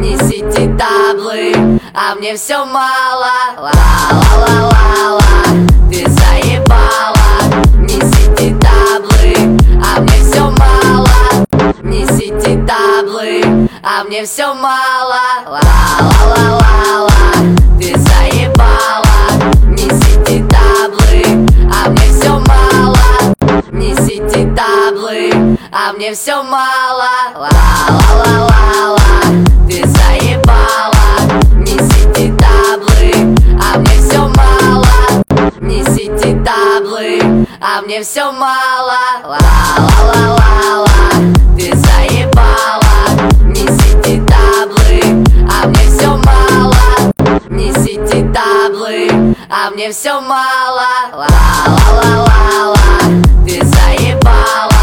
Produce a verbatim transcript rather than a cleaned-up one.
несите таблы, а мне все мало. Ла-ла-ла-ла-ла, ты заебала. Несите таблы, а мне все мало. Несите таблы, а мне все мало. Ла-ла-ла-ла-ла, ты заебала. Несите таблы, а мне все мало. Несите таблы, а мне все мало. Ла-ла-ла-ла-ла, ты заебала. Несите таблы, а мне все мало. Несите таблы, а мне все мало. Ла-ла-ла-ла-ла, ты заебала. Несите таблы, а мне все мало. Несите таблы, а мне все мало. Ла-ла-ла-ла-ла, ты заебала.